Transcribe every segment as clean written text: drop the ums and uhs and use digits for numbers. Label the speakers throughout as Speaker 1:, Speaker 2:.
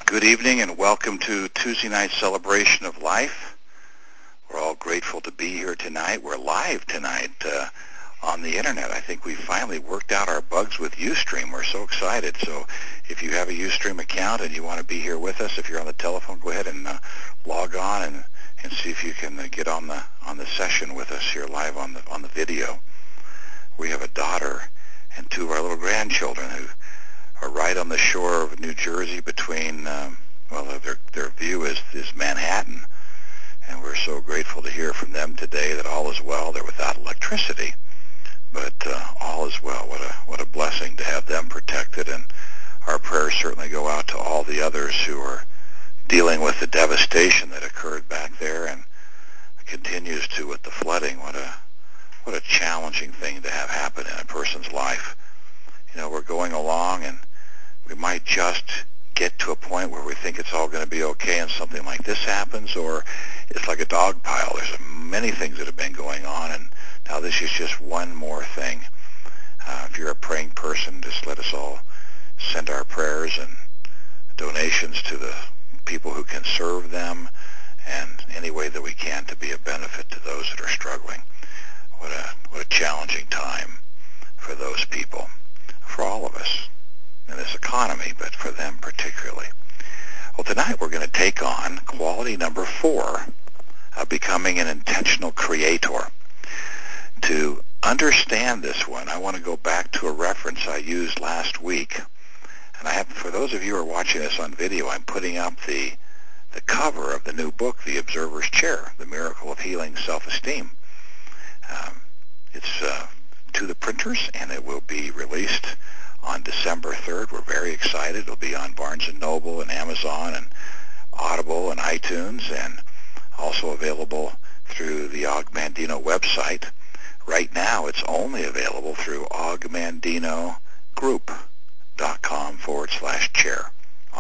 Speaker 1: Good evening and welcome to Tuesday Night Celebration of Life. We're all grateful to be here tonight. We're live tonight on the internet. I think we finally worked out our bugs with Ustream. We're so excited. So if you have a Ustream account and you want to be here with us, if you're on the telephone, go ahead and log on and see if you can get on the session with us here live on the video. We have a daughter and two of our little grandchildren who are right on the shore of New Jersey between, their view is Manhattan. And we're so grateful to hear from them today that all is well. They're without electricity, but all is well. What a blessing to have them protected. And our prayers certainly go out to all the others who are dealing with the devastation that occurred back there and continues to with the flooding. What a challenging thing to have happen in a person's life. You know, we're going along and we might just get to a point where we think it's all going to be okay and something like this happens, or it's like a dog pile. There's many things that have been going on, and now this is just one more thing. If you're a praying person, just let us all send our prayers and donations to the people who can serve them and any way that we can to be a benefit to those that are struggling. What a challenging time for those people, for all of us in this economy, but for them particularly. Well, tonight we're going to take on quality number 4 of becoming an intentional creator. To understand this one, I want to go back to a reference I used last week. And I have, for those of you who are watching this on video, I'm putting up the cover of the new book, The Observer's Chair, The Miracle of Healing Self-Esteem. It's to the printers, and it will be released on December 3rd. We're very excited. It'll be on Barnes & Noble and Amazon and Audible and iTunes, and also available through the Og Mandino website. Right now, it's only available through ogmandinogroup.com/chair.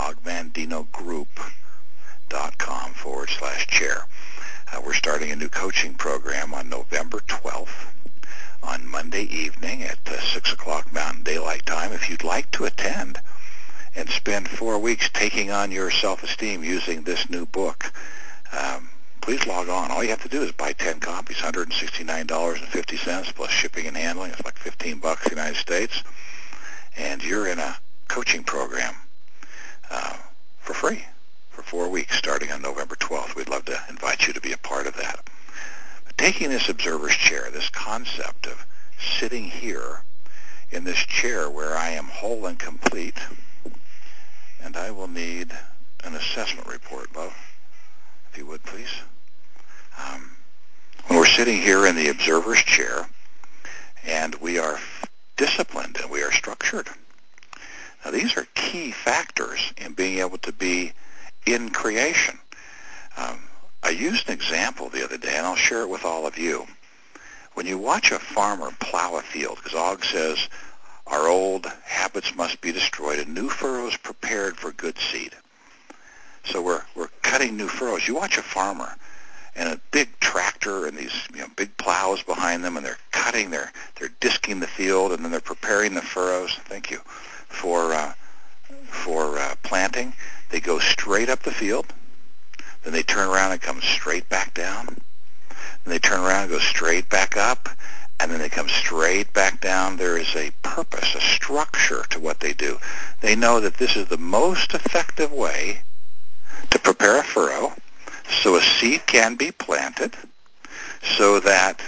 Speaker 1: ogmandinogroup.com/chair. We're starting a new coaching program on November 12th. On Monday evening at 6 o'clock Mountain Daylight Time. If you'd like to attend and spend 4 weeks taking on your self-esteem using this new book, please log on. All you have to do is buy 10 copies, $169.50 plus shipping and handling. It's like $15 United States. And you're in a coaching program for free for 4 weeks starting on November 12th. We'd love to invite you to be a part of that. Taking this observer's chair, this concept of sitting here in this chair where I am whole and complete, and I will need an assessment report, love, if you would, please. When we're sitting here in the observer's chair, and we are disciplined and we are structured. Now, these are key factors in being able to be in creation. I used an example the other day, and I'll share it with all of you. When you watch a farmer plow a field, because Og says our old habits must be destroyed and new furrows prepared for good seed. So we're cutting new furrows. You watch a farmer and a big tractor and these big plows behind them, and they're cutting, they're disking the field, and then they're preparing the furrows. Thank you for planting. They go straight up the field. Then they turn around and come straight back down. Then they turn around and go straight back up. And then they come straight back down. There is a purpose, a structure to what they do. They know that this is the most effective way to prepare a furrow so a seed can be planted, so that,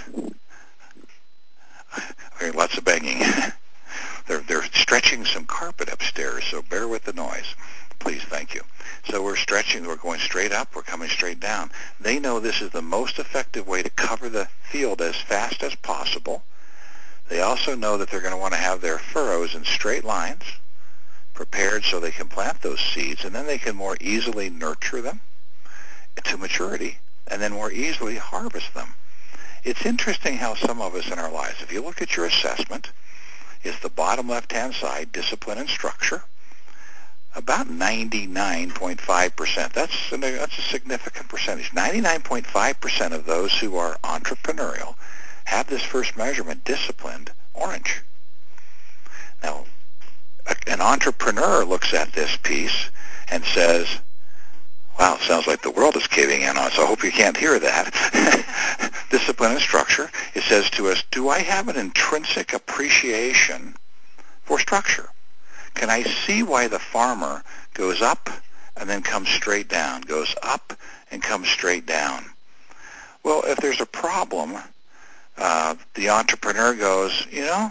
Speaker 1: lots of banging. They're stretching some carpet upstairs, so bear with the noise. Please, thank you. So we're stretching, we're going straight up, we're coming straight down. They know this is the most effective way to cover the field as fast as possible. They also know that they're going to want to have their furrows in straight lines, prepared so they can plant those seeds, and then they can more easily nurture them to maturity, and then more easily harvest them. It's interesting how some of us in our lives, if you look at your assessment, it's the bottom left-hand side, discipline and structure. About 99.5%. That's a significant percentage. 99.5% of those who are entrepreneurial have this first measurement, disciplined, orange. Now, an entrepreneur looks at this piece and says, wow, it sounds like the world is caving in on us. I hope you can't hear that. Discipline and structure. It says to us, do I have an intrinsic appreciation for structure? Can I see why the farmer goes up and then comes straight down, goes up and comes straight down? Well, if there's a problem, the entrepreneur goes,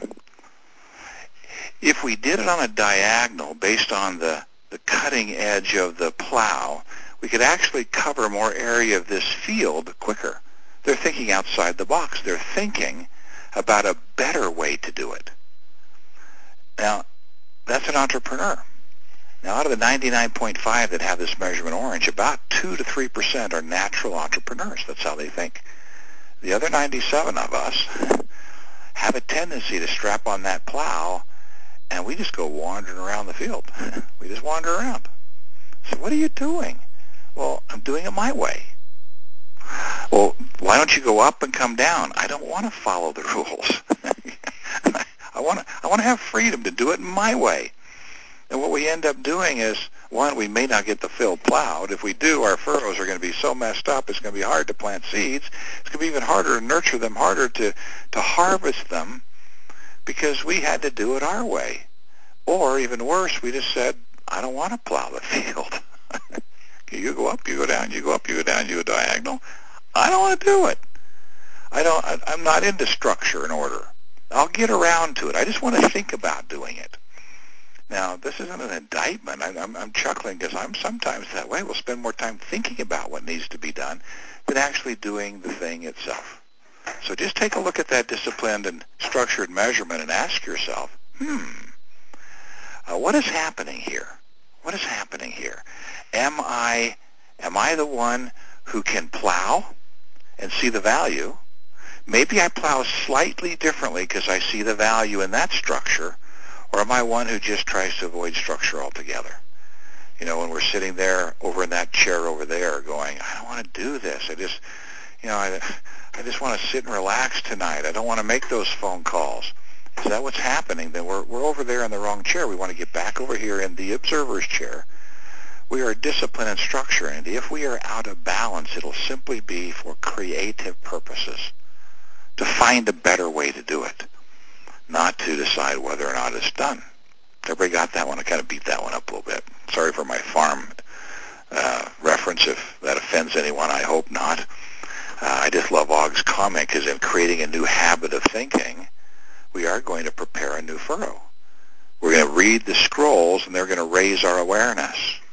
Speaker 1: if we did it on a diagonal based on the cutting edge of the plow, we could actually cover more area of this field quicker. They're thinking outside the box. They're thinking about a better way to do it. Now, that's an entrepreneur. Now, out of the 99.5 that have this measurement orange, about 2 to 3% are natural entrepreneurs. That's how they think. The other 97 of us have a tendency to strap on that plow, and we just go wandering around the field. We just wander around. So what are you doing? Well, I'm doing it my way. Well, why don't you go up and come down? I don't want to follow the rules. I want to have freedom to do it my way. And what we end up doing is, one, we may not get the field plowed. If we do, our furrows are going to be so messed up, it's going to be hard to plant seeds. It's going to be even harder to nurture them, harder to harvest them, because we had to do it our way. Or even worse, we just said, I don't want to plow the field. You go up, you go down, you go up, you go down, you go diagonal. I don't want to do it. I'm not into structure and order. I'll get around to it. I just want to think about doing it. Now, this isn't an indictment. I'm chuckling because I'm sometimes that way. We'll spend more time thinking about what needs to be done than actually doing the thing itself. So just take a look at that disciplined and structured measurement and ask yourself, what is happening here? What is happening here? Am I the one who can plow and see the value? Maybe I plow slightly differently because I see the value in that structure, or am I one who just tries to avoid structure altogether? When we're sitting there over in that chair over there going, I don't want to do this. I just want to sit and relax tonight. I don't want to make those phone calls. Is that what's happening? Then we're over there in the wrong chair. We want to get back over here in the observer's chair. We are discipline and structure, and if we are out of balance, it'll simply be for creative purposes, to find a better way to do it, not to decide whether or not it's done. Everybody got that one? I kind of beat that one up a little bit. Sorry for my farm reference if that offends anyone. I hope not. I just love Aug's comment because in creating a new habit of thinking, we are going to prepare a new furrow. We're going to read the scrolls, and they're going to raise our awareness.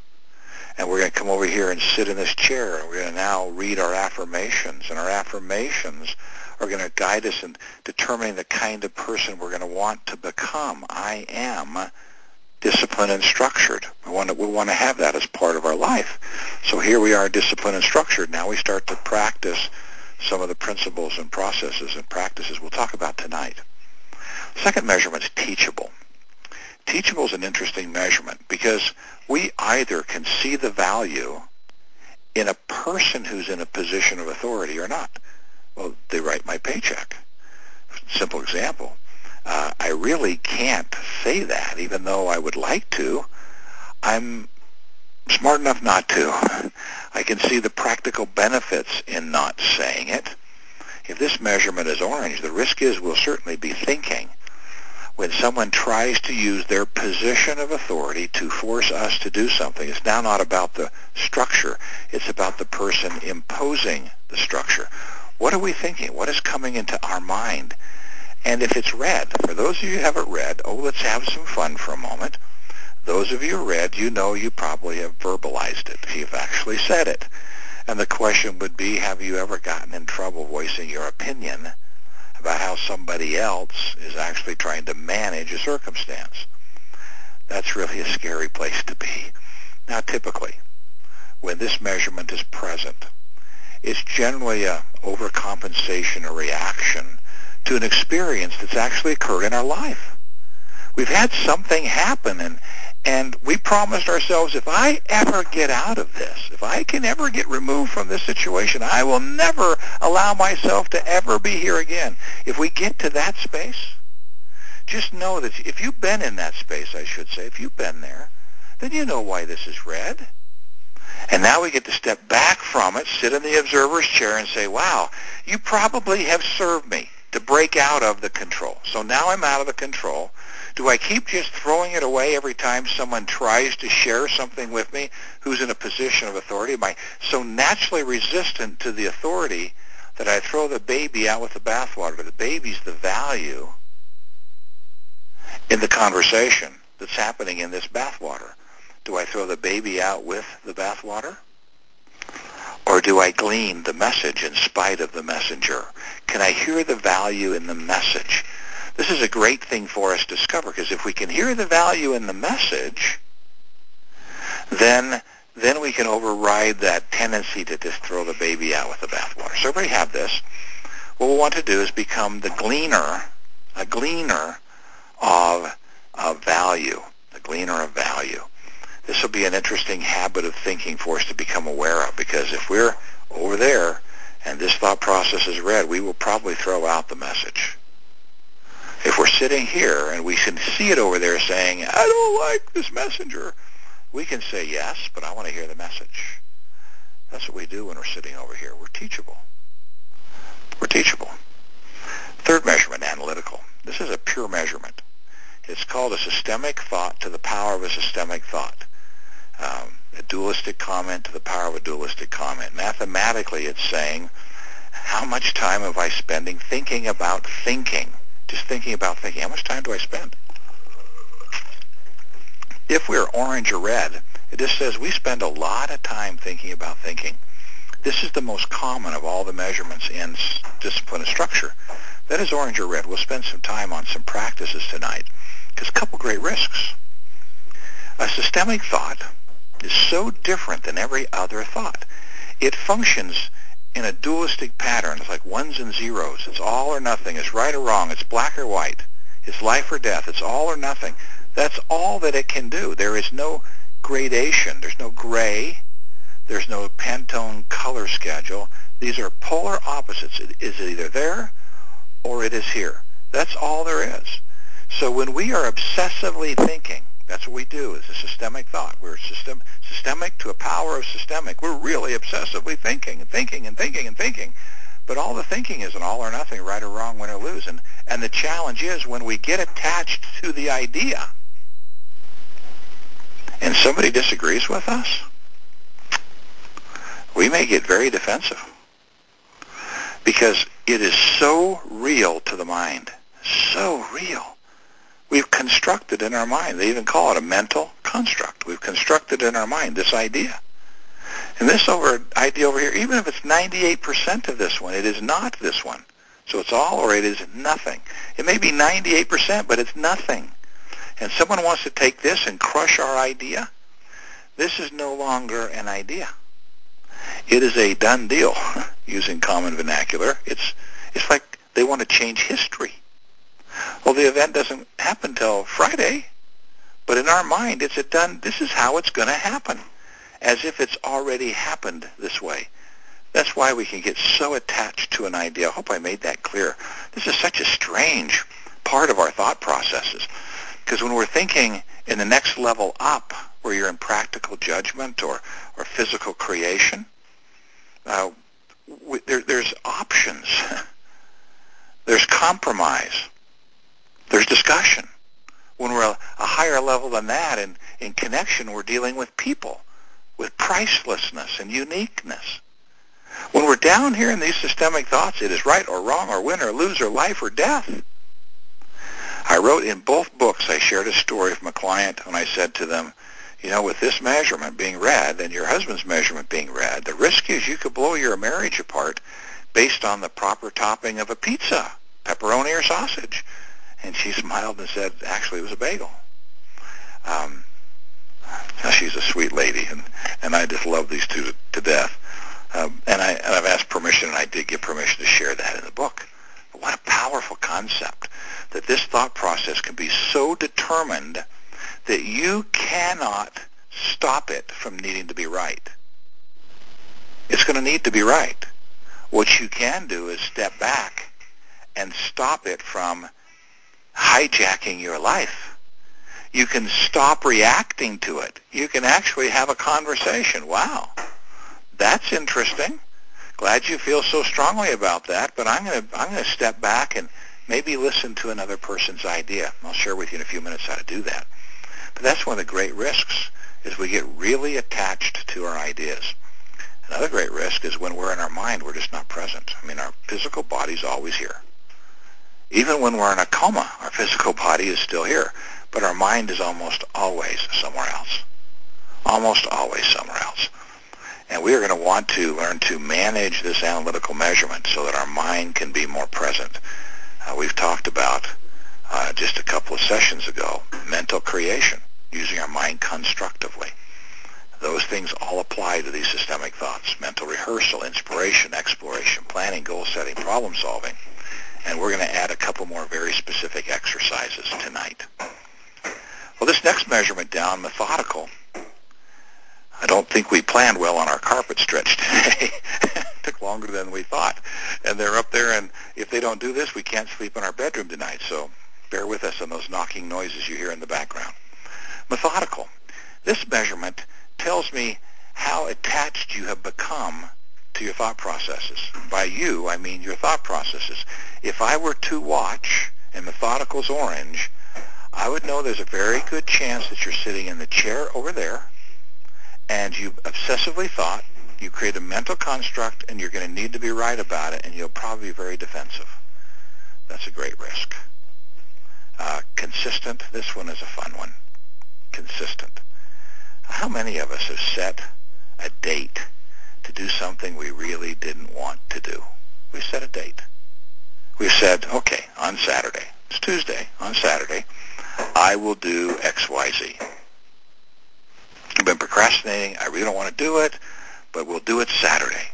Speaker 1: And we're going to come over here and sit in this chair, and we're going to now read our affirmations. And our affirmations are going to guide us in determining the kind of person we're going to want to become. I am disciplined and structured. We want to have that as part of our life. So here we are, disciplined and structured. Now we start to practice some of the principles and processes and practices we'll talk about tonight. Second measurement is teachable. Teachable is an interesting measurement because we either can see the value in a person who's in a position of authority or not. Well, they write my paycheck. Simple example. I really can't say that, even though I would like to. I'm smart enough not to. I can see the practical benefits in not saying it. If this measurement is orange, the risk is we'll certainly be thinking when someone tries to use their position of authority to force us to do something. It's now not about the structure. It's about the person imposing the structure. What are we thinking? What is coming into our mind? And if it's red, for those of you who haven't read, let's have some fun for a moment. Those of you who read, you probably have verbalized it. You've actually said it. And the question would be, have you ever gotten in trouble voicing your opinion about how somebody else is actually trying to manage a circumstance? That's really a scary place to be. Now, typically, when this measurement is present, it's generally a overcompensation or reaction to an experience that's actually occurred in our life. We've had something happen, and we promised ourselves, if I ever get out of this, if I can ever get removed from this situation, I will never allow myself to ever be here again. If we get to that space, just know that if you've been in that space, I should say, if you've been there, then you know why this is red. And now we get to step back from it, sit in the observer's chair and say, wow, you probably have served me to break out of the control. So now I'm out of the control. Do I keep just throwing it away every time someone tries to share something with me who's in a position of authority? Am I so naturally resistant to the authority that I throw the baby out with the bathwater? The baby's the value in the conversation that's happening in this bathwater. Do I throw the baby out with the bathwater? Or do I glean the message in spite of the messenger? Can I hear the value in the message? This is a great thing for us to discover, because if we can hear the value in the message, then we can override that tendency to just throw the baby out with the bathwater. So everybody have this. What we want to do is become a gleaner of value, a gleaner of value. This will be an interesting habit of thinking for us to become aware of, because if we're over there and this thought process is red, we will probably throw out the message. If we're sitting here and we can see it over there saying, I don't like this messenger, we can say, yes, but I want to hear the message. That's what we do when we're sitting over here. We're teachable. We're teachable. Third measurement, analytical. This is a pure measurement. It's called a systemic thought to the power of a systemic thought. A dualistic comment to the power of a dualistic comment. Mathematically, it's saying, how much time have I spending thinking about thinking? Just thinking about thinking. How much time do I spend? If we're orange or red, it just says we spend a lot of time thinking about thinking. This is the most common of all the measurements in discipline and structure. That is orange or red. We'll spend some time on some practices tonight, because a couple great risks. A systemic thought is so different than every other thought. It functions in a dualistic pattern. It's like ones and zeros. It's all or nothing. It's right or wrong. It's black or white. It's life or death. It's all or nothing. That's all that it can do. There is no gradation. There's no gray. There's no Pantone color schedule. These are polar opposites. It is either there or it is here. That's all there is. So when we are obsessively thinking, that's what we do, is a systemic thought. We're systemic to a power of systemic. We're really obsessively thinking and thinking and thinking and thinking. But all the thinking is an all or nothing, right or wrong, win or lose. And the challenge is when we get attached to the idea and somebody disagrees with us, we may get very defensive, because it is so real to the mind, so real. We've constructed in our mind. They even call it a mental construct. We've constructed in our mind this idea. And this idea over here, even if it's 98% of this one, it is not this one. So it's all or it is nothing. It may be 98%, but it's nothing. And someone wants to take this and crush our idea. This is no longer an idea. It is a done deal, using common vernacular. It's like they want to change history. Well, the event doesn't happen till Friday, but in our mind, it's a done, this is how it's going to happen, as if it's already happened this way. That's why we can get so attached to an idea. I hope I made that clear. This is such a strange part of our thought processes, because when we're thinking in the next level up, where you're in practical judgment or physical creation, there's options. There's compromise. There's discussion. When we're a higher level than that, and in connection, we're dealing with people, with pricelessness and uniqueness. When we're down here in these systemic thoughts, it is right or wrong or win or lose or life or death. I wrote in both books, I shared a story from a client when I said to them, you know, with this measurement being red and your husband's measurement being red, the risk is you could blow your marriage apart based on the proper topping of a pizza, pepperoni or sausage. And she smiled and said, actually, it was a bagel. She's a sweet lady, and I just love these two to death. And I've asked permission, and I did get permission to share that in the book. But what a powerful concept, that this thought process can be so determined that you cannot stop it from needing to be right. It's going to need to be right. What you can do is step back and stop it from hijacking your life. You can stop reacting to it. You can actually have a conversation. Wow, that's interesting. Glad you feel so strongly about that, but I'm going to step back and maybe listen to another person's idea. I'll share with you in a few minutes how to do that. But that's one of the great risks, is we get really attached to our ideas. Another great risk is when we're in our mind, we're just not present. I mean, our physical body's always here. Even when we're in a coma, our physical body is still here, but our mind is almost always somewhere else. Almost always somewhere else. And we are going to want to learn to manage this analytical measurement so that our mind can be more present. We've talked about just a couple of sessions ago, mental creation, using our mind constructively. Those things all apply to these systemic thoughts: mental rehearsal, inspiration, exploration, planning, goal setting, problem solving. And we're going to add a couple more very specific exercises tonight. Well, this next measurement down, methodical, I don't think we planned well on our carpet stretch today. It took longer than we thought. And they're up there, and if they don't do this, we can't sleep in our bedroom tonight. So bear with us on those knocking noises you hear in the background. Methodical. This measurement tells me how attached you have become to your thought processes. By you, I mean your thought processes. If I were to watch, and methodical's orange, I would know there's a very good chance that you're sitting in the chair over there, and you obsessively thought, you create a mental construct, and you're going to need to be right about it, and you'll probably be very defensive. That's a great risk. Consistent. This one is a fun one. Consistent. How many of us have set a date to do something we really didn't want to do? We set a date. We said, okay, on Saturday, it's Tuesday, on Saturday, I will do X, Y, Z. I've been procrastinating. I really don't want to do it, but we'll do it Saturday.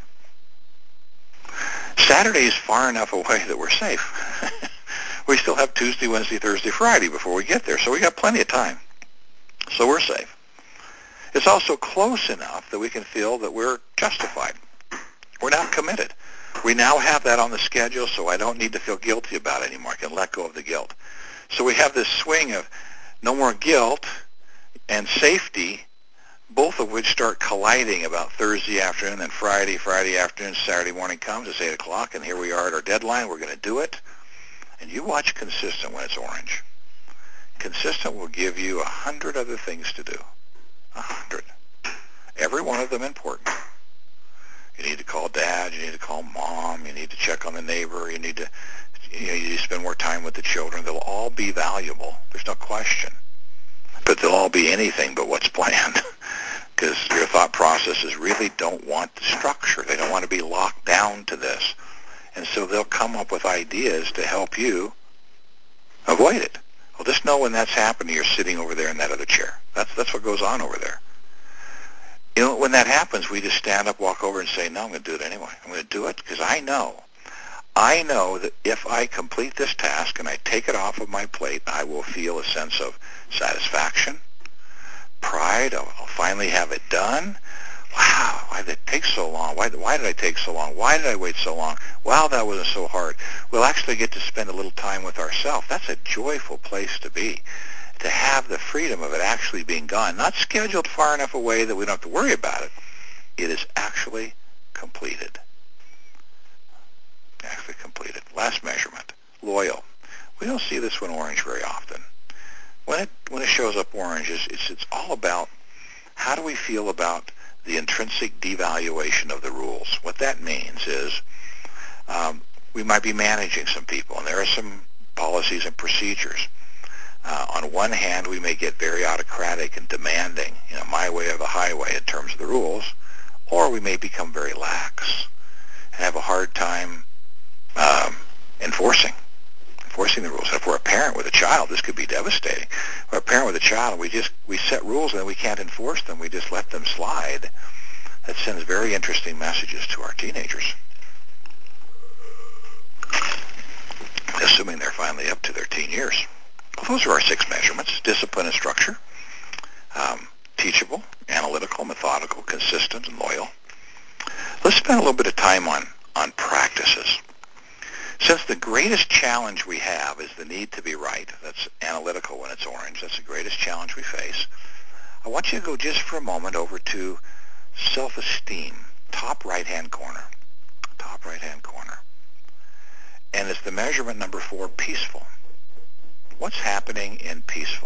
Speaker 1: Saturday is far enough away that we're safe. We still have Tuesday, Wednesday, Thursday, Friday before we get there, so we got plenty of time. So we're safe. It's also close enough that we can feel that we're justified. We're now committed. We now have that on the schedule, so I don't need to feel guilty about it anymore. I can let go of the guilt. So we have this swing of no more guilt and safety, both of which start colliding about Thursday afternoon and Friday afternoon. Saturday morning comes, it's 8 o'clock, and here we are at our deadline. We're going to do it. And you watch Consistent when it's orange. Consistent will give you 100 other things to do. 100. Every one of them important. You need to call Dad. You need to call Mom. You need to check on the neighbor. You need to spend more time with the children. They'll all be valuable. There's no question. But they'll all be anything but what's planned, because your thought processes really don't want the structure. They don't want to be locked down to this. And so they'll come up with ideas to help you avoid it. Well, just know when that's happening, you're sitting over there in that other chair. That's what goes on over there. You know, when that happens, we just stand up, walk over, and say, no, I'm going to do it anyway. I'm going to do it because I know that if I complete this task and I take it off of my plate, I will feel a sense of satisfaction, pride. I'll finally have it done. Wow, why did it take so long? Why did I take so long? Why did I wait so long? Wow, that wasn't so hard. We'll actually get to spend a little time with ourselves. That's a joyful place to be, to have the freedom of it actually being gone, not scheduled far enough away that we don't have to worry about it. It is actually completed. Actually completed. Last measurement, loyal. We don't see this one orange very often. When it shows up orange, it's all about how do we feel about the intrinsic devaluation of the rules. What that means is we might be managing some people, and there are some policies and procedures. On one hand, we may get very autocratic and demanding, my way or the highway in terms of the rules, or we may become very lax and have a hard time enforcing the rules. And if we're a parent with a child, this could be devastating. If we're a parent with a child, and we set rules and then we can't enforce them. We just let them slide. That sends very interesting messages to our teenagers, assuming they're finally up to their teen years. Well, those are our 6 measurements: discipline and structure, teachable, analytical, methodical, consistent, and loyal. Let's spend a little bit of time on practices. Since the greatest challenge we have is the need to be right, that's analytical when it's orange, that's the greatest challenge we face, I want you to go just for a moment over to self-esteem, top right-hand corner, top right-hand corner. And it's the measurement number 4, peaceful. What's happening in peaceful?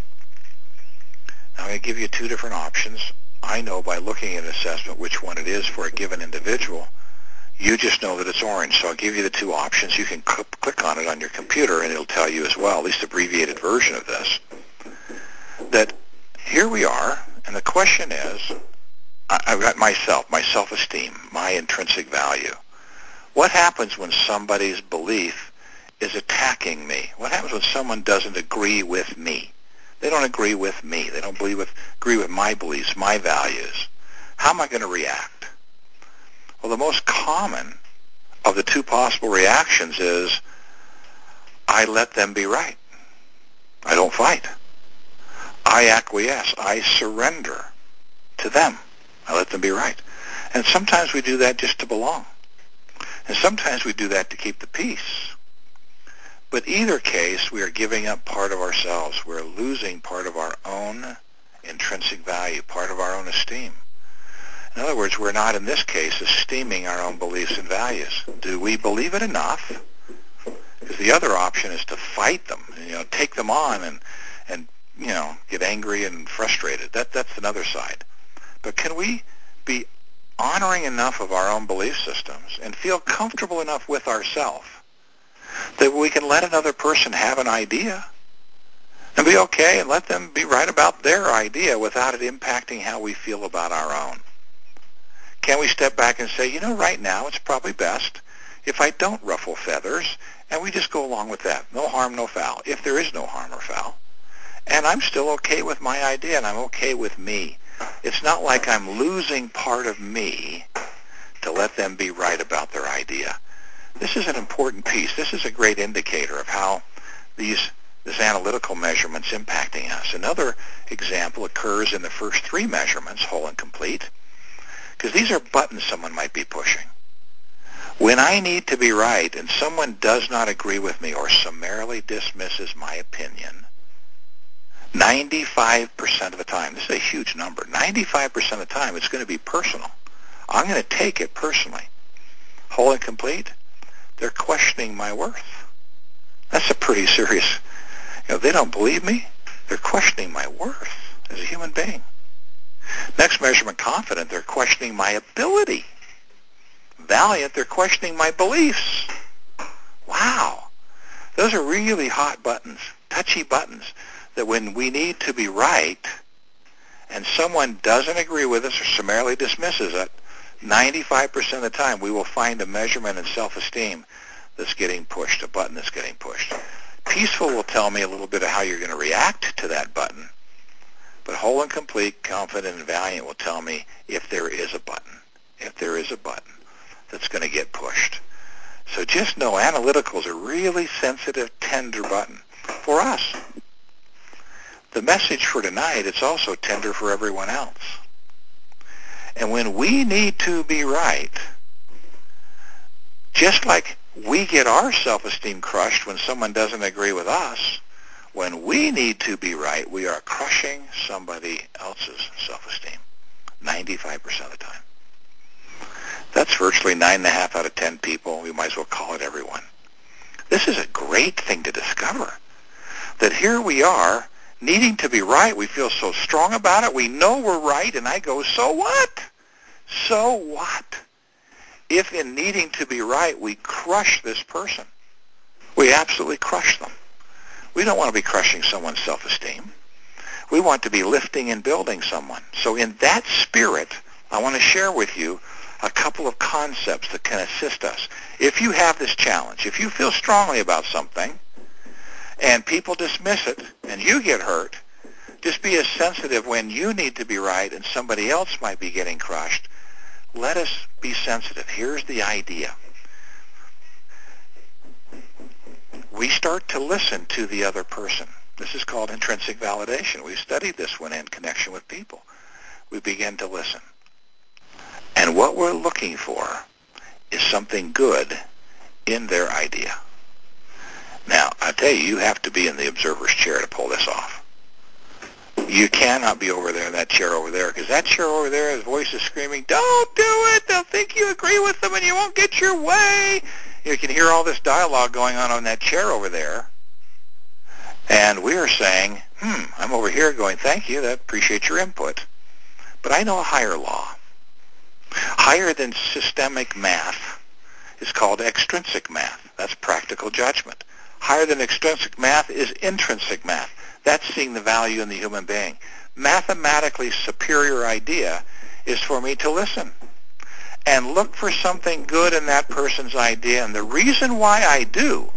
Speaker 1: Now, I'm going to give you 2 different options. I know by looking at an assessment which one it is for a given individual. You just know that it's orange, so I'll give you the 2 options. You can click on it on your computer, and it'll tell you as well, at least abbreviated version of this, that here we are, and the question is, I've got myself, my self-esteem, my intrinsic value. What happens when somebody's belief is attacking me? What happens when someone doesn't agree with me? They don't agree with me. They don't agree with my beliefs, my values. How am I going to react? Well, the most common of the 2 possible reactions is I let them be right. I don't fight. I acquiesce. I surrender to them. I let them be right. And sometimes we do that just to belong. And sometimes we do that to keep the peace. But either case, we are giving up part of ourselves. We're losing part of our own intrinsic value, part of our own esteem. In other words, we're not, in this case, esteeming our own beliefs and values. Do we believe it enough? Because the other option is to fight them, take them on and get angry and frustrated. That's another side. But can we be honoring enough of our own belief systems and feel comfortable enough with ourselves that we can let another person have an idea and be okay and let them be right about their idea without it impacting how we feel about our own? Can we step back and say, right now it's probably best if I don't ruffle feathers and we just go along with that. No harm, no foul, if there is no harm or foul. And I'm still okay with my idea and I'm okay with me. It's not like I'm losing part of me to let them be right about their idea. This is an important piece. This is a great indicator of how this analytical measurement's impacting us. Another example occurs in the first 3 measurements, whole and complete, because these are buttons someone might be pushing. When I need to be right and someone does not agree with me or summarily dismisses my opinion, 95% of the time, this is a huge number, 95% of the time it's going to be personal. I'm going to take it personally. Whole and complete, they're questioning my worth. That's a pretty serious, they don't believe me. They're questioning my worth as a human being. Next measurement, confident, they're questioning my ability. Valiant, they're questioning my beliefs. Wow. Those are really hot buttons, touchy buttons, that when we need to be right and someone doesn't agree with us or summarily dismisses it, 95% of the time we will find a measurement in self-esteem that's getting pushed, a button that's getting pushed. Peaceful will tell me a little bit of how you're going to react to that button. But whole and complete, confident, and valiant will tell me if there is a button that's going to get pushed. So just know analytical is a really sensitive, tender button for us. The message for tonight, it's also tender for everyone else. And when we need to be right, just like we get our self-esteem crushed when someone doesn't agree with us, when we need to be right, we are crushing somebody else's self-esteem 95% of the time. That's virtually 9.5 out of 10 people. We might as well call it everyone. This is a great thing to discover, that here we are needing to be right. We feel so strong about it. We know we're right, and I go, so what? So what? If in needing to be right, we crush this person. We absolutely crush them. We don't want to be crushing someone's self-esteem. We want to be lifting and building someone. So in that spirit, I want to share with you a couple of concepts that can assist us. If you have this challenge, if you feel strongly about something and people dismiss it and you get hurt, just be as sensitive when you need to be right and somebody else might be getting crushed. Let us be sensitive. Here's the idea. We start to listen to the other person. This is called intrinsic validation. We've studied this one in connection with people. We begin to listen. And what we're looking for is something good in their idea. Now, I tell you, you have to be in the observer's chair to pull this off. You cannot be over there in that chair over there, because that chair over there, his voice is screaming, don't do it, they'll think you agree with them and you won't get your way. You can hear all this dialogue going on that chair over there. And we are saying, I'm over here going, thank you, I appreciate your input. But I know a higher law. Higher than systemic math is called extrinsic math. That's practical judgment. Higher than extrinsic math is intrinsic math. That's seeing the value in the human being. Mathematically superior idea is for me to listen and look for something good in that person's idea. And the reason why I do,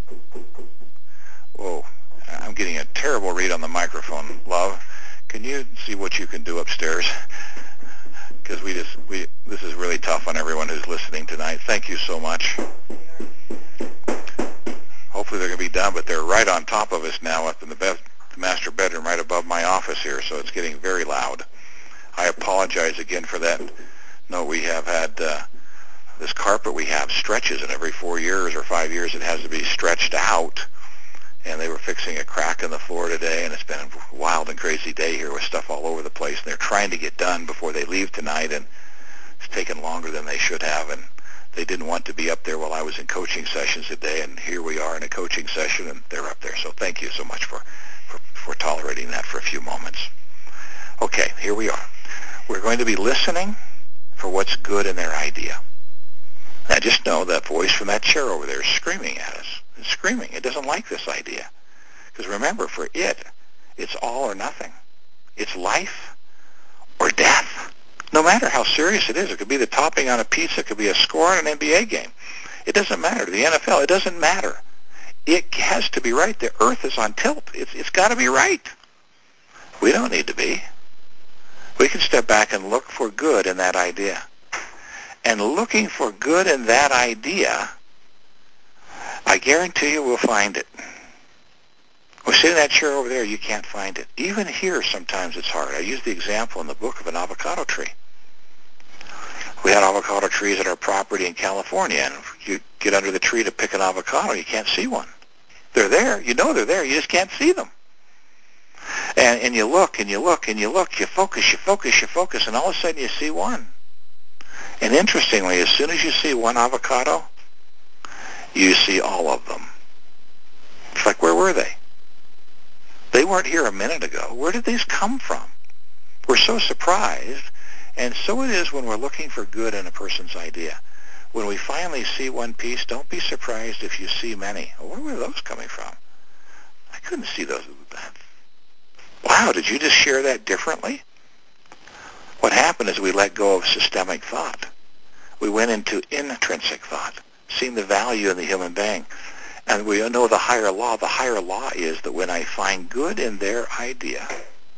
Speaker 1: whoa, I'm getting a terrible read on the microphone, love. Can you see what you can do upstairs? Because this is really tough on everyone who's listening tonight. Thank you so much. Hopefully they're going to be done, but they're right on top of us now up in the master bedroom right above my office here, so it's getting very loud. I apologize again for that. No, we have had this carpet we have stretches, and every 4 years or 5 years it has to be stretched out. And they were fixing a crack in the floor today, and it's been a wild and crazy day here with stuff all over the place. And they're trying to get done before they leave tonight, and it's taken longer than they should have. And they didn't want to be up there while I was in coaching sessions today, and here we are in a coaching session, and they're up there. So thank you so much for tolerating that for a few moments. Okay, here we are. We're going to be listening for what's good in their idea. Now just know that voice from that chair over there is screaming at us. It's screaming. It doesn't like this idea. Because remember, for it, it's all or nothing. It's life or death. No matter how serious it is. It could be the topping on a pizza. It could be a score on an NBA game. It doesn't matter. To the NFL, it doesn't matter. It has to be right. The earth is on tilt. It's got to be right. We don't need to be. We can step back and look for good in that idea. And looking for good in that idea, I guarantee you we'll find it. Well, sit in that chair over there, you can't find it. Even here, sometimes it's hard. I use the example in the book of an avocado tree. We had avocado trees at our property in California, and if you get under the tree to pick an avocado, you can't see one. They're there. You know they're there. You just can't see them. And you look, and you look, and you look. You focus, you focus, you focus, and all of a sudden you see one. And interestingly, as soon as you see one avocado, you see all of them. It's like, where were they? They weren't here a minute ago. Where did these come from? We're so surprised, and so it is when we're looking for good in a person's idea. When we finally see one piece, don't be surprised if you see many. Where were those coming from? I couldn't see those. Wow, did you just share that differently? What happened is we let go of systemic thought. We went into intrinsic thought, seeing the value in the human being. And we know the higher law. The higher law is that when I find good in their idea,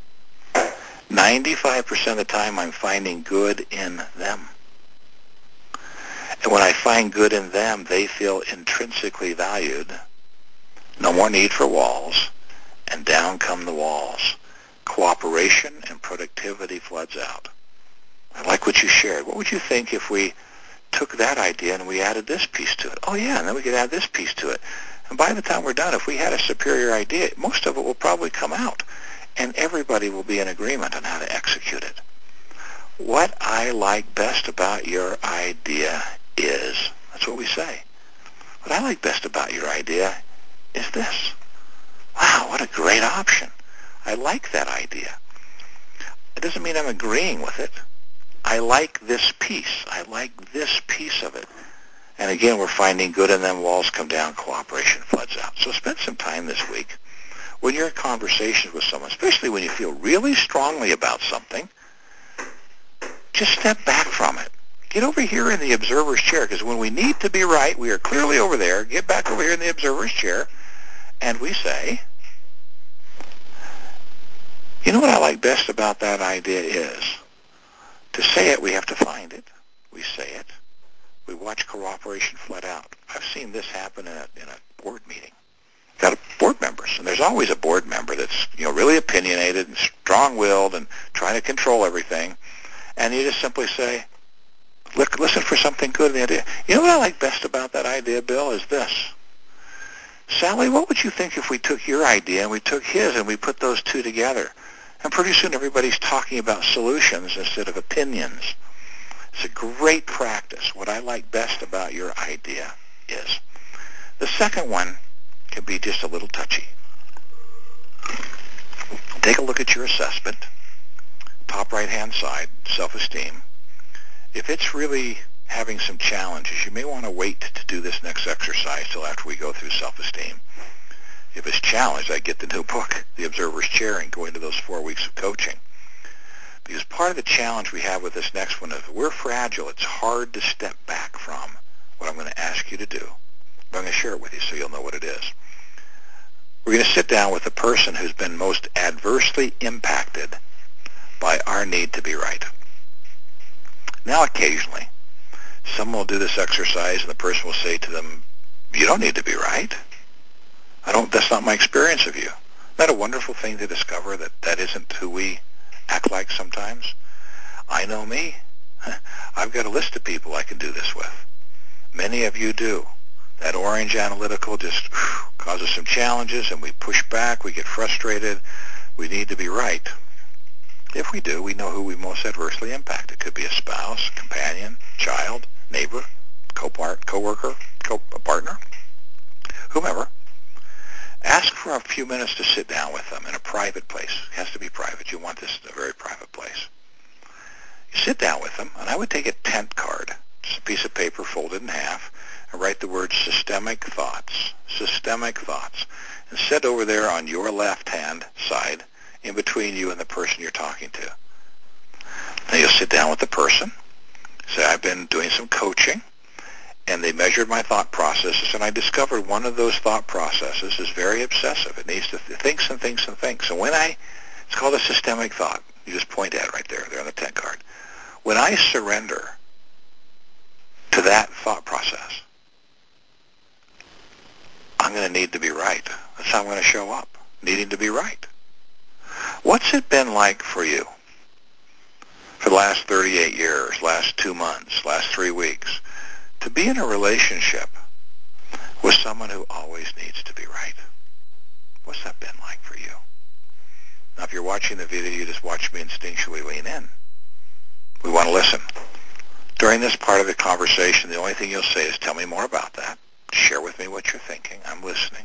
Speaker 1: 95% of the time I'm finding good in them. And when I find good in them, they feel intrinsically valued. No more need for walls. And down come the walls. Cooperation and productivity floods out. I like what you shared. What would you think if we took that idea and we added this piece to it? Oh, yeah, and then we could add this piece to it. And by the time we're done, if we had a superior idea, most of it will probably come out, and everybody will be in agreement on how to execute it. What I like best about your idea is, that's what we say. What I like best about your idea is this. Wow, what a great option. I like that idea. It doesn't mean I'm agreeing with it. I like this piece. I like this piece of it. And again, we're finding good in them. Walls come down. Cooperation floods out. So spend some time this week when you're in conversations with someone, especially when you feel really strongly about something, just step back from it. Get over here in the observer's chair, because when we need to be right, we are clearly over there. Get back over here in the observer's chair, and we say, you know what I like best about that idea is, to say it, we have to find it. We say it. We watch cooperation flood out. I've seen this happen in a board meeting. Got board members, and there's always a board member that's really opinionated and strong-willed and trying to control everything. And you just simply say, Look, listen for something good in the idea. You know what I like best about that idea, Bill, is this. Sally, what would you think if we took your idea and we took his and we put those two together? And pretty soon everybody's talking about solutions instead of opinions. It's a great practice. What I like best about your idea is. The second one can be just a little touchy. Take a look at your assessment, top right-hand side, self-esteem. If it's really having some challenges, you may want to wait to do this next exercise till after we go through self-esteem. If it's challenged, I get the new book, The Observer's Chair, and go into those 4 weeks of coaching. Because part of the challenge we have with this next one is we're fragile. It's hard to step back from what I'm going to ask you to do. But I'm going to share it with you so you'll know what it is. We're going to sit down with the person who's been most adversely impacted by our need to be right. Now, occasionally, someone will do this exercise and the person will say to them, you don't need to be right. That's not my experience of you. Isn't that a wonderful thing to discover that that isn't who we act like sometimes? I know me. I've got a list of people I can do this with. Many of you do. That orange analytical just causes some challenges and we push back, we get frustrated, we need to be right. If we do, we know who we most adversely impact. It could be a spouse, companion, child, neighbor, co-worker, partner, whomever. Ask for a few minutes to sit down with them in a private place. It has to be private. You want this in a very private place. You sit down with them, and I would take a tent card, just a piece of paper folded in half, and write the word systemic thoughts, and sit over there on your left-hand side in between you and the person you're talking to. Then you'll sit down with the person, say, I've been doing some coaching, and they measured my thought processes, and I discovered one of those thought processes is very obsessive. It needs to thinks and thinks and thinks. And it's called a systemic thought. You just point at it right there on the tent card. When I surrender to that thought process, I'm going to need to be right. That's how I'm going to show up, needing to be right. What's it been like for you for the last 38 years, last 2 months, last 3 weeks, to be in a relationship with someone who always needs to be right? What's that been like for you? Now, if you're watching the video, you just watch me instinctually lean in. We want to listen. During this part of the conversation, the only thing you'll say is, tell me more about that. Share with me what you're thinking. I'm listening.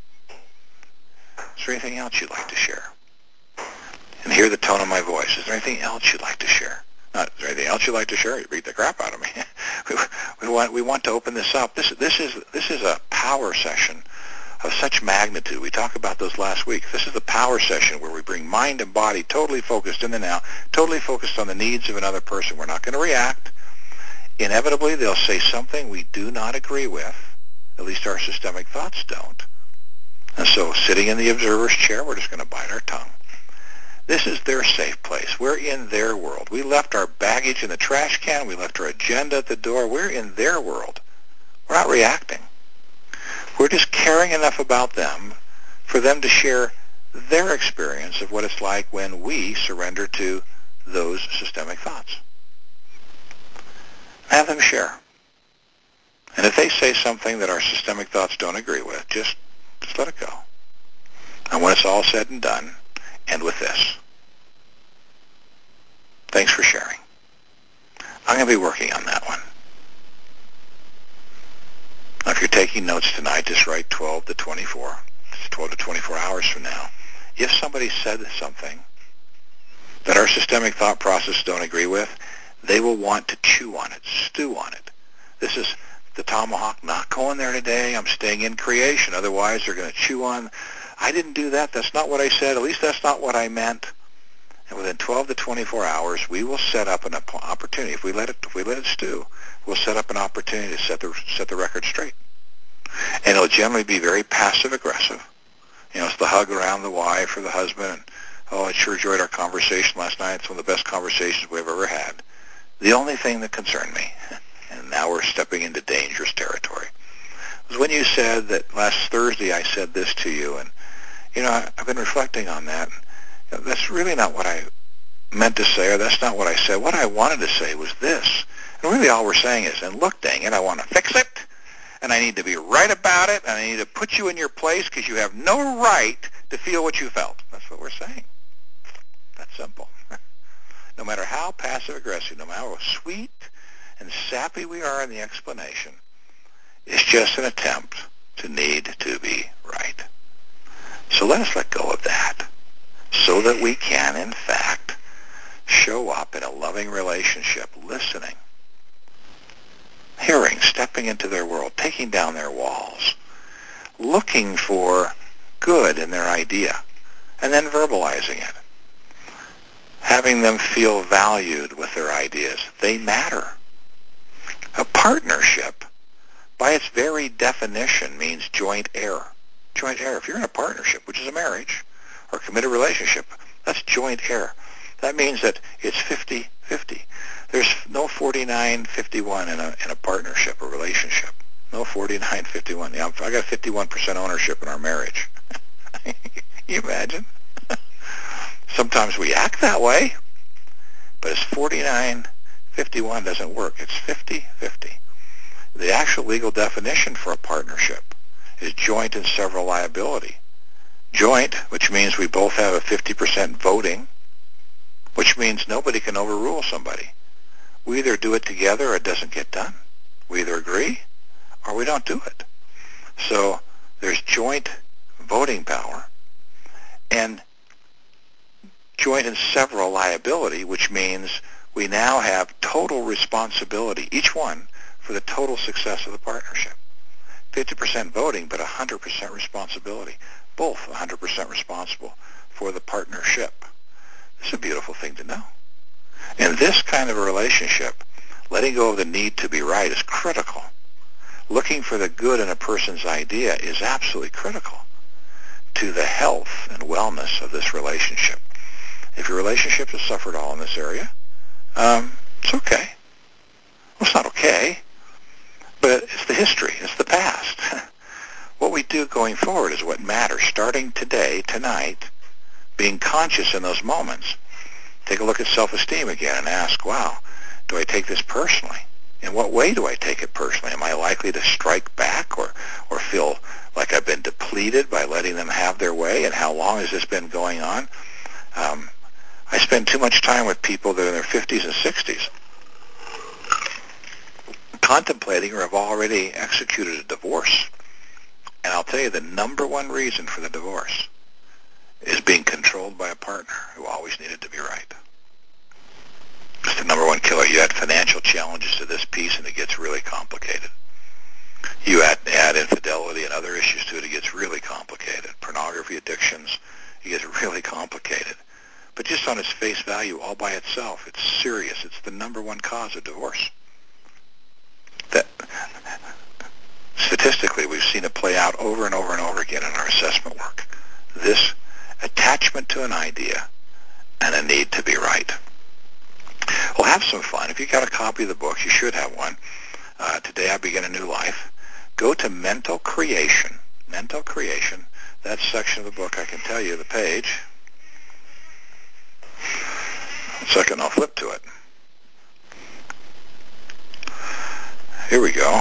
Speaker 1: Is there anything else you'd like to share? And hear the tone of my voice. Is there anything else you'd like to share? Not, is there anything else you'd like to share? You beat the crap out of me. we want to open this up. This is a power session of such magnitude. We talked about those last week. This is the power session where we bring mind and body totally focused in the now, totally focused on the needs of another person. We're not going to react. Inevitably, they'll say something we do not agree with. At least our systemic thoughts don't. And so sitting in the observer's chair, we're just going to bite our tongue. This is their safe place. We're in their world. We left our baggage in the trash can. We left our agenda at the door. We're in their world. We're not reacting. We're just caring enough about them for them to share their experience of what it's like when we surrender to those systemic thoughts. Have them share. And if they say something that our systemic thoughts don't agree with, just let it go. And when it's all said and done, end with this. Thanks for sharing. I'm going to be working on that one. Now, if you're taking notes tonight, just write 12 to 24. It's 12 to 24 hours from now. If somebody said something that our systemic thought process don't agree with, they will want to chew on it, stew on it. This is the tomahawk, not going there today. I'm staying in creation. Otherwise, they're going to chew on, I didn't do that. That's not what I said. At least that's not what I meant. And within 12 to 24 hours, we will set up an opportunity. If we let it stew, we'll set up an opportunity to set the record straight. And it'll generally be very passive-aggressive. You know, it's the hug around the wife or the husband. And, oh, I sure enjoyed our conversation last night. It's one of the best conversations we've ever had. The only thing that concerned me, and now we're stepping into dangerous territory, was when you said that last Thursday I said this to you. And, you know, I've been reflecting on that. That's really not what I meant to say, or that's not what I said. What I wanted to say was this. And really all we're saying is, and look, dang it, I want to fix it, and I need to be right about it, and I need to put you in your place because you have no right to feel what you felt. That's what we're saying. That's simple. No matter how passive-aggressive, no matter how sweet and sappy we are in the explanation, it's just an attempt to need to be right. So let us let go of that so that we can, in fact, show up in a loving relationship, listening, hearing, stepping into their world, taking down their walls, looking for good in their idea, and then verbalizing it, having them feel valued with their ideas. They matter. A partnership, by its very definition, means joint heir. Joint heir. If you're in a partnership, which is a marriage or a committed relationship, that's joint heir. That means that it's 50-50. There's no 49-51 in a partnership or relationship. No 49-51. Yeah, I got 51% ownership in our marriage. Can you imagine? Sometimes we act that way, but it's 49-51 doesn't work. It's 50-50. The actual legal definition for a partnership is joint and several liability. Joint, which means we both have a 50% voting, which means nobody can overrule somebody. We either do it together or it doesn't get done. We either agree or we don't do it. So there's joint voting power and joint and several liability, which means we now have total responsibility, each one, for the total success of the partnership. 50% voting, but 100% responsibility. Both 100% responsible for the partnership. It's a beautiful thing to know. In this kind of a relationship, letting go of the need to be right is critical. Looking for the good in a person's idea is absolutely critical to the health and wellness of this relationship. If your relationship has suffered all in this area, it's okay. Well, it's not okay, but it's the history. It's the past. What we do going forward is what matters. Starting today, tonight, being conscious in those moments. Take a look at self-esteem again and ask, wow, do I take this personally? In what way do I take it personally? Am I likely to strike back or feel like I've been depleted by letting them have their way? And how long has this been going on? I spend too much time with people that are in their 50s and 60s contemplating or have already executed a divorce. And I'll tell you the number one reason for the divorce is being controlled by a partner who always needed to be right. It's the number one killer. You add financial challenges to this piece and it gets really complicated. You add infidelity and other issues to it, it gets really complicated. Pornography, addictions, it gets really complicated. But just on its face value, all by itself, it's serious. It's the number one cause of divorce. That statistically, we've seen it play out over and over and over again in our assessment work. This attachment to an idea and a need to be right. Well, have some fun. If you got a copy of the book, you should have one. Today I Begin a New Life. Go to Mental Creation. Mental Creation. That section of the book, I can tell you the page. One second, I'll flip to it. Here we go.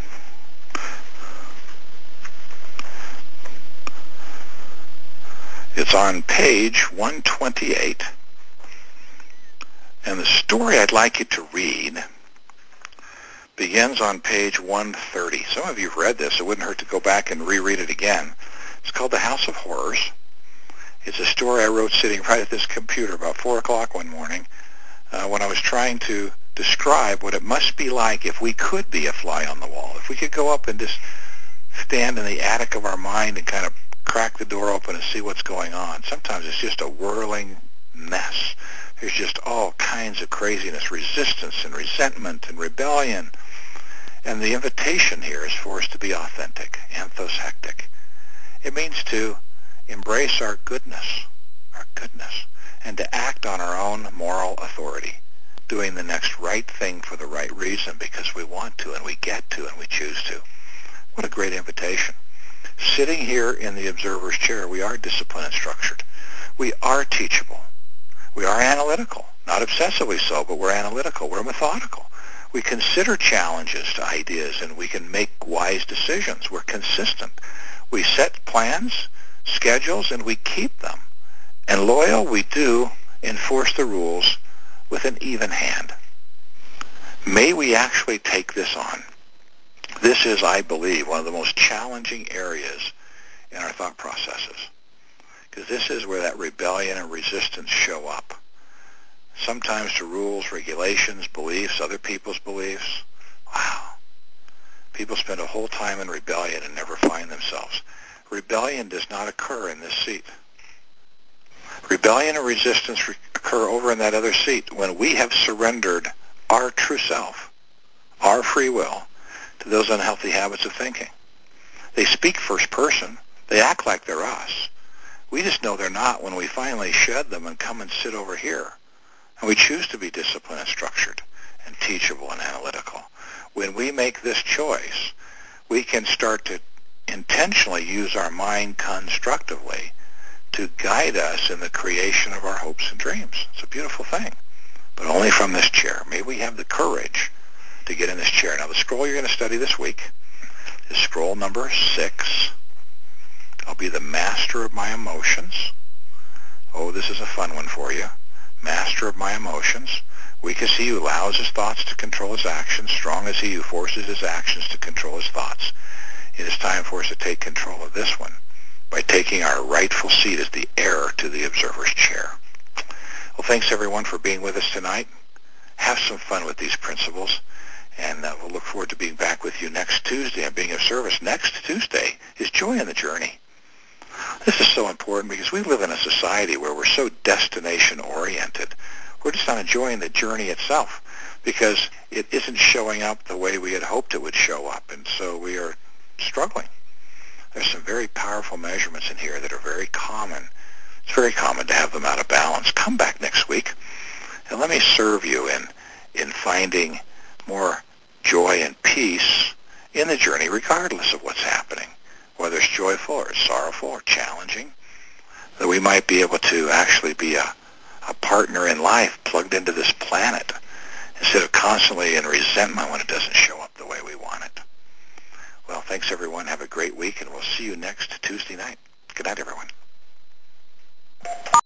Speaker 1: It's on page 128. And the story I'd like you to read begins on page 130. Some of you have read this. It wouldn't hurt to go back and reread it again. It's called The House of Horrors. It's a story I wrote sitting right at this computer about 4 o'clock one morning when I was trying to describe what it must be like if we could be a fly on the wall, if we could go up and just stand in the attic of our mind and kind of crack the door open and see what's going on. Sometimes it's just a whirling mess. There's just all kinds of craziness, resistance and resentment and rebellion. And the invitation here is for us to be authentic, anthos hectic. It means to embrace our goodness, and to act on our own moral authority, doing the next right thing for the right reason because we want to and we get to and we choose to. What a great invitation. Sitting here in the observer's chair, we are disciplined and structured. We are teachable. We are analytical. Not obsessively so, but we're analytical. We're methodical. We consider challenges to ideas, and we can make wise decisions. We're consistent. We set plans, schedules, and we keep them. And loyal, we do enforce the rules with an even hand. May we actually take this on. This is, I believe, one of the most challenging areas in our thought processes, because this is where that rebellion and resistance show up. Sometimes to rules, regulations, beliefs, other people's beliefs. Wow. People spend a whole time in rebellion and never find themselves. Rebellion does not occur in this seat. Rebellion and resistance occur over in that other seat when we have surrendered our true self, our free will, to those unhealthy habits of thinking. They speak first person. They act like they're us. We just know they're not when we finally shed them and come and sit over here. And we choose to be disciplined and structured and teachable and analytical. When we make this choice, we can start to intentionally use our mind constructively to guide us in the creation of our hopes and dreams. It's a beautiful thing, but only from this chair. May we have the courage to get in this chair. Now, the scroll you're going to study this week is scroll number 6. I'll be the master of my emotions. Oh, this is a fun one for you. Master of my emotions. Weak is he who allows his thoughts to control his actions. Strong is he who forces his actions to control his thoughts. It is time for us to take control of this one by taking our rightful seat as the heir to the observer's chair. Well, thanks everyone for being with us tonight. Have some fun with these principles, and we'll look forward to being back with you next Tuesday and being of service. Next Tuesday is Joy in the Journey. This is so important because we live in a society where we're so destination-oriented. We're just not enjoying the journey itself because it isn't showing up the way we had hoped it would show up, and so we are struggling. There's some very powerful measurements in here that are very common. It's very common to have them out of balance. Come back next week and let me serve you in finding more joy and peace in the journey regardless of what's happening, whether it's joyful or sorrowful or challenging, that we might be able to actually be a partner in life plugged into this planet instead of constantly in resentment when it doesn't show up the way we want it. Well, thanks everyone. Have a great week, and we'll see you next Tuesday night. Good night, everyone.